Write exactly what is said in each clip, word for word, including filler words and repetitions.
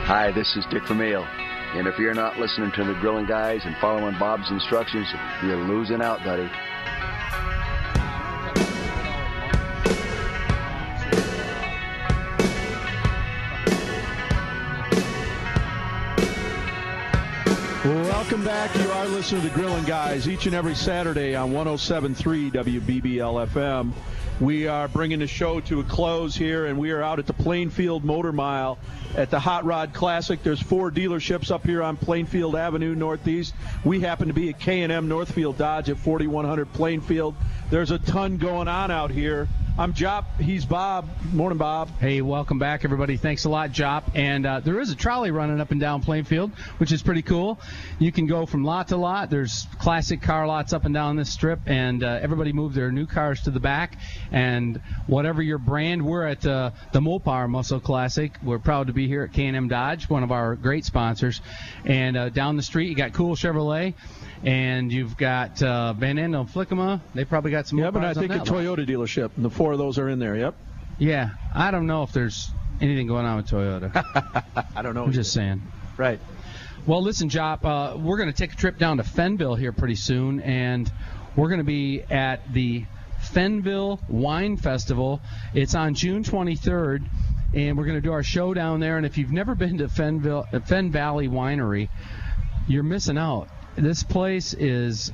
Hi, this is Dick Vermeil. And if you're not listening to the Grilling Guys and following Bob's instructions, you're losing out, buddy. Welcome back. You are listening to the Grilling Guys each and every Saturday on one oh seven point three W B B L F M. We are bringing the show to a close here, and we are out at the Plainfield Motor Mile at the Hot Rod Classic. There's four dealerships up here on Plainfield Avenue Northeast. We happen to be at K and M Northfield Dodge at forty-one hundred Plainfield. There's a ton going on out here. I'm Jop. He's Bob. Morning, Bob. Hey, welcome back, everybody. Thanks a lot, Jop. And uh, there is a trolley running up and down Plainfield, which is pretty cool. You can go from lot to lot. There's classic car lots up and down this strip, and uh, everybody moved their new cars to the back. And whatever your brand, we're at uh, the Mopar Muscle Classic. We're proud to be here at K and M Dodge, one of our great sponsors. And uh, down the street, you got Cool Chevrolet. And you've got uh, Van Andel and Flickema. They probably got some more. Yeah, but I think a Toyota lot. dealership. And the four of those are in there, yep. Yeah, I don't know if there's anything going on with Toyota. I don't know. I'm just saying. Right. Well, listen, Jop, uh, we're going to take a trip down to Fenville here pretty soon, and we're going to be at the Fenville Wine Festival. It's on June twenty-third, and we're going to do our show down there. And if you've never been to Fenville, uh, Fen Valley Winery, you're missing out. This place is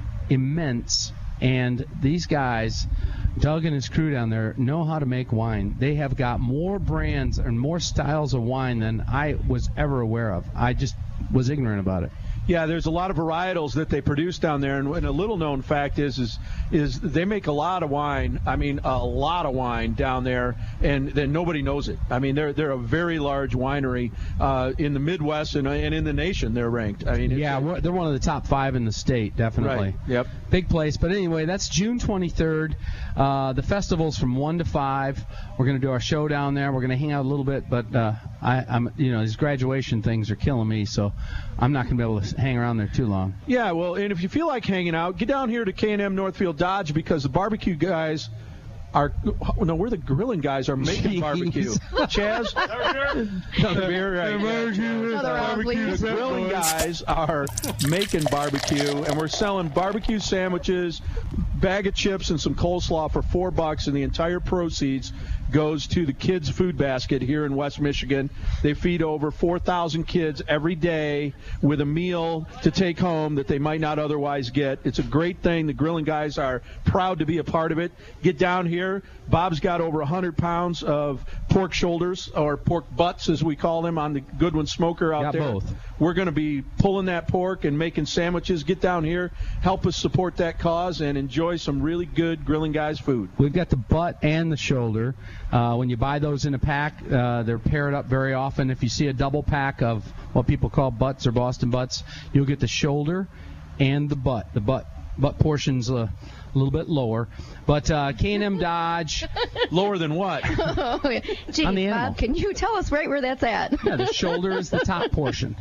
immense, and these guys, Doug and his crew down there, know how to make wine. They have got more brands and more styles of wine than I was ever aware of. I just was ignorant about it. Yeah, there's a lot of varietals that they produce down there, and, and a little-known fact is, is is they make a lot of wine. I mean, a lot of wine down there, and then nobody knows it. I mean, they're they're a very large winery uh, in the Midwest and and in the nation. They're ranked. I mean, yeah, we're, they're one of the top five in the state, definitely. Right. Yep. Big place. But anyway, that's June twenty-third. Uh, the festival's from one to five. We're going to do our show down there. We're going to hang out a little bit, but uh, I, I'm you know these graduation things are killing me, so I'm not going to be able to hang around there too long. Yeah, well, and if you feel like hanging out, get down here to K and M Northfield Dodge, because the barbecue guys are no, we're the grilling guys are making Jeez. barbecue. Chaz, another beer, right? Another round, please. The grilling guys are making barbecue, and we're selling barbecue sandwiches, bag of chips, and some coleslaw for four bucks, and the entire proceeds goes to the kids' food basket here in West Michigan. They feed over four thousand kids every day with a meal to take home that they might not otherwise get. It's a great thing. The grilling guys are proud to be a part of it. Get down here. Bob's got over one hundred pounds of pork shoulders, or pork butts as we call them, on the Goodwin smoker out got there. Both. We're going to be pulling that pork and making sandwiches. Get down here, help us support that cause, and enjoy some really good grilling guys food. We've got the butt and the shoulder. Uh, when you buy those in a pack, uh, they're paired up very often. If you see a double pack of what people call butts or Boston butts, you'll get the shoulder and the butt. The butt butt portion's a little bit lower. But uh, K and M Dodge. Lower than what? Gee, On the animal. Bob, can you tell us right where that's at? Yeah, the shoulder is the top portion.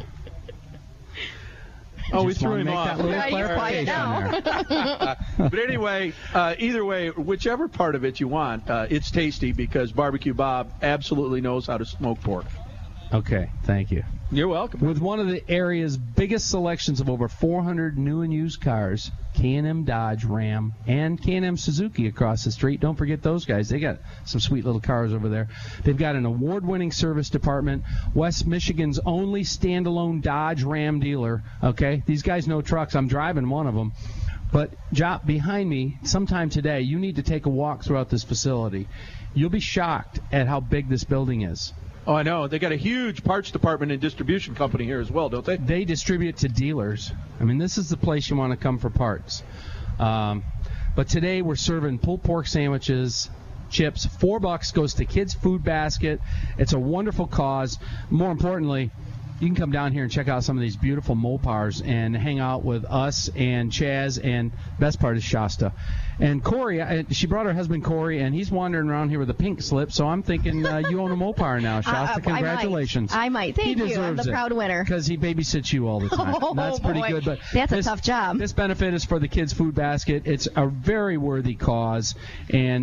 Oh, we Just threw wanna him make off. that little Yeah, you're quiet clarification now. there. But anyway, uh, either way, whichever part of it you want, uh, it's tasty, because Barbecue Bob absolutely knows how to smoke pork. Okay, thank you. You're welcome. With one of the area's biggest selections of over four hundred new and used cars, K and M Dodge, Ram, and K and M Suzuki across the street. Don't forget those guys. They got some sweet little cars over there. They've got an award-winning service department, West Michigan's only standalone Dodge Ram dealer. Okay, these guys know trucks. I'm driving one of them. But, Jop, behind me, sometime today, you need to take a walk throughout this facility. You'll be shocked at how big this building is. Oh, I know. They got a huge parts department and distribution company here as well, don't they? They distribute to dealers. I mean, this is the place you want to come for parts. Um, but today we're serving pulled pork sandwiches, chips. Four bucks goes to Kids Food Basket. It's a wonderful cause. More importantly, you can come down here and check out some of these beautiful Mopars and hang out with us and Chaz, and best part is Shasta. And Corey, I, she brought her husband Corey, and he's wandering around here with a pink slip, so I'm thinking uh, you own a Mopar now, Shasta. Uh, Congratulations. I might. I might. Thank he you. deserves I'm the it, proud winner. Because he babysits you all the time. Oh, That's pretty boy. good. But That's this, a tough job. This benefit is for the Kids Food Basket. It's a very worthy cause, and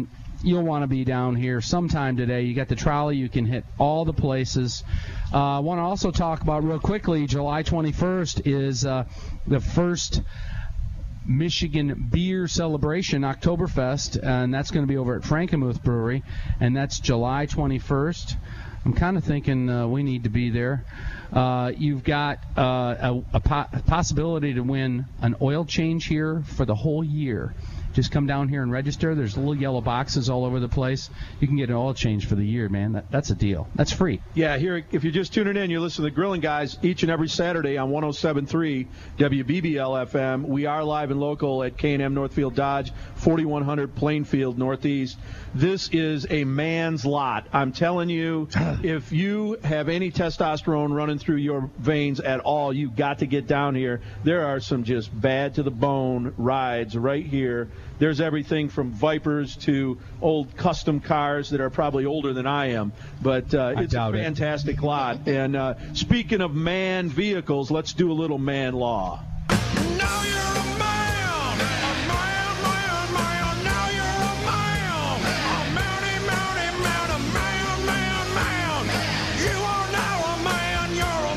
you'll want to be down here sometime today. You got the trolley. You can hit all the places. I uh, want to also talk about real quickly, July twenty-first is uh, the first Michigan Beer Celebration, Oktoberfest, and that's going to be over at Frankenmuth Brewery, and that's July twenty-first. I'm kind of thinking uh, we need to be there. Uh, you've got uh, a, a, po- a possibility to win an oil change here for the whole year. Just come down here and register. There's little yellow boxes all over the place. You can get an oil change for the year, man. That, that's a deal. That's free. Yeah, here, if you're just tuning in, you listen to the Grilling Guys each and every Saturday on one oh seven point three W B B L F M. We are live and local at K and M Northfield Dodge, forty-one hundred Plainfield Northeast. This is a man's lot. I'm telling you, if you have any testosterone running through your veins at all, you've got to get down here. There are some just bad-to-the-bone rides right here. There's everything from Vipers to old custom cars that are probably older than I am. But uh, it's a fantastic it. lot. And uh, speaking of man vehicles, let's do a little man law. Now you're a man, a man, man, man. Now you're a man, a mounty, mounty, man, a man, man, man. You are now a man, you're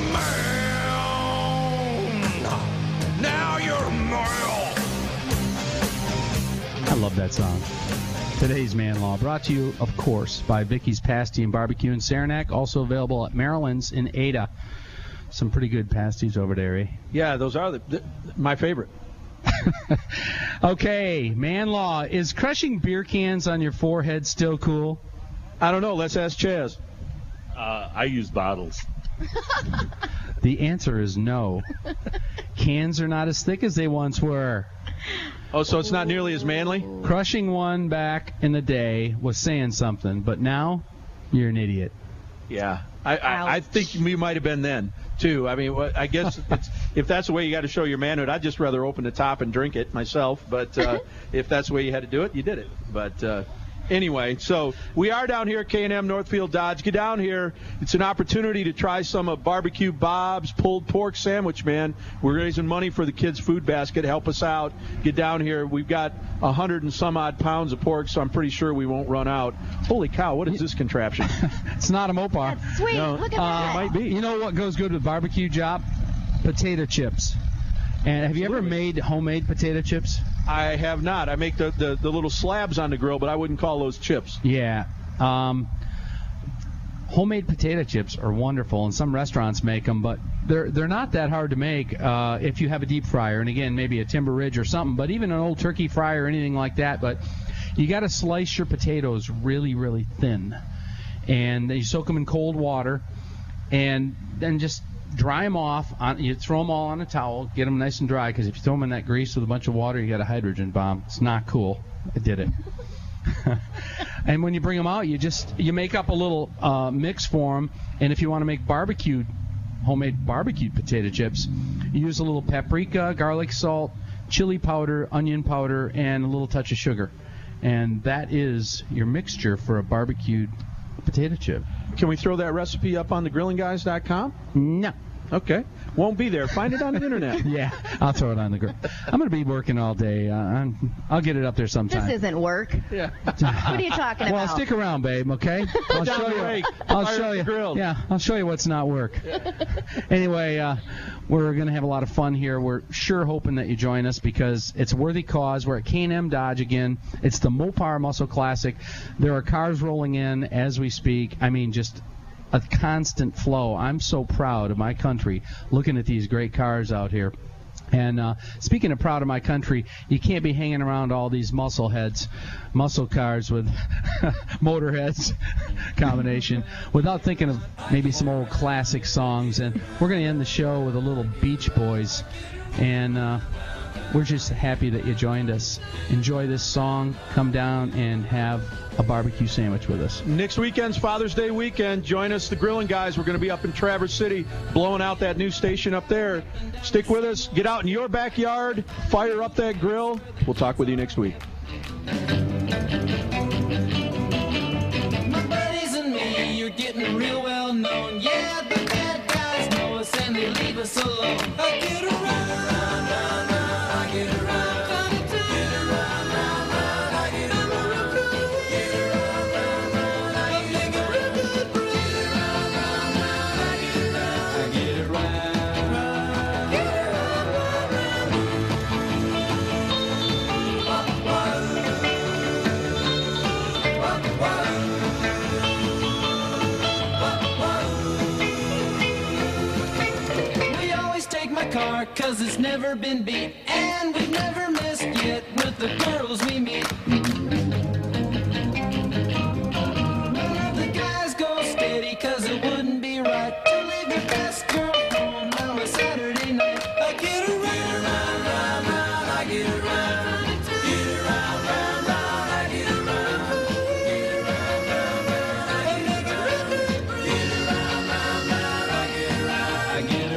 a man. Now you're a man. I love that song. Today's Man Law, brought to you, of course, by Vicky's Pasty and Barbecue in Saranac, also available at Maryland's in Ada. Some pretty good pasties over there, eh? Yeah, those are the, the, my favorite. Okay, Man Law, is crushing beer cans on your forehead still cool? I don't know. Let's ask Chaz. Uh, I use bottles. The answer is no. Cans are not as thick as they once were. Oh, so it's not nearly as manly? Crushing one back in the day was saying something, but now you're an idiot. Yeah, I, I, I think we might have been then, too. I mean, I guess it's, if that's the way you got to show your manhood, I'd just rather open the top and drink it myself. But uh, if that's the way you had to do it, you did it. But uh, anyway, so we are down here at K and M Northfield Dodge. Get down here. It's an opportunity to try some of Barbecue Bob's pulled pork sandwich, man. We're raising money for the kids' food basket. Help us out. Get down here. We've got a hundred and some odd pounds of pork, so I'm pretty sure we won't run out. Holy cow, what is this contraption? It's not a Mopar. That's sweet. No. Look at Uh, that. It might be. You know what goes good with barbecue, Job? Potato chips. And have you ever made homemade potato chips? I have not. I make the, the, the little slabs on the grill, but I wouldn't call those chips. Yeah. Um, homemade potato chips are wonderful, and some restaurants make them, but they're they're not that hard to make uh, if you have a deep fryer, and again, maybe a Timber Ridge or something, but even an old turkey fryer or anything like that. But you got to slice your potatoes really, really thin, and you soak them in cold water, and then just dry them off. On, you throw them all on a towel, get them nice and dry, because if you throw them in that grease with a bunch of water, you got a hydrogen bomb. It's not cool. I did it. And when you bring them out, you just you make up a little uh, mix for them. And if you want to make barbecued, homemade barbecued potato chips, you use a little paprika, garlic salt, chili powder, onion powder, and a little touch of sugar. And that is your mixture for a barbecued potato chip. Can we throw that recipe up on the grilling guys dot com? No. Okay. Won't be there. Find it on the internet. Yeah, I'll throw it on the grill. I'm going to be working all day. Uh, I'm, I'll get it up there sometime. This isn't work. Yeah. What are you talking Well, about? stick around, babe, okay? I'll down show the you. rake. I'll Fire show up you. the grill. Yeah, I'll show you what's not work. Anyway, uh, we're going to have a lot of fun here. We're sure hoping that you join us because it's a worthy cause. We're at K and M Dodge again. It's the Mopar Muscle Classic. There are cars rolling in as we speak. I mean, just a constant flow. I'm so proud of my country looking at these great cars out here. And uh, speaking of proud of my country, you can't be hanging around all these muscle heads, muscle cars with motor heads combination without thinking of maybe some old classic songs. And we're going to end the show with a little Beach Boys. And uh, we're just happy that you joined us. Enjoy this song. Come down and have a barbecue sandwich with us. Next weekend's Father's Day weekend. Join us, the Grilling Guys. We're going to be up in Traverse City, blowing out that new station up there. Stick with us. Get out in your backyard. Fire up that grill. We'll talk with you next week. My buddies and me, you're getting real well known. Yeah, the bad guys know us and they leave us alone. I get around, round, round, I get around. Get around, round, round, I get around. Get around. my car, cause it's never been beat. And we've never missed yet with the girls we meet. None of the guys go steady, cause it wouldn't be right to leave your best girl home on a Saturday night. I get around, round, round, round, I get around. Get around, round, round, I get around. Get around, round, round, I get around. Get around, round, round, I get around. I get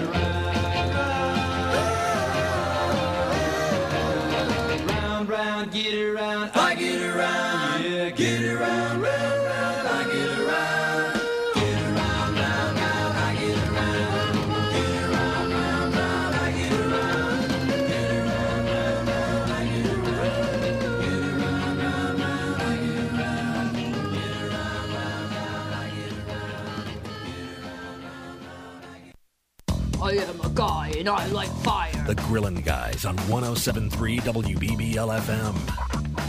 around. Round, round, get around. I get around. Yeah, get around, round, round, I get around. Get around, round, round, I get around. Get around, round, round, I get around. Get around, round, round, I get around. Get around, round, round, I get around. Get around, round, round, I get around. I am a guy and I like fire. The Grillin' Guys on one oh seven point three W B B L F M.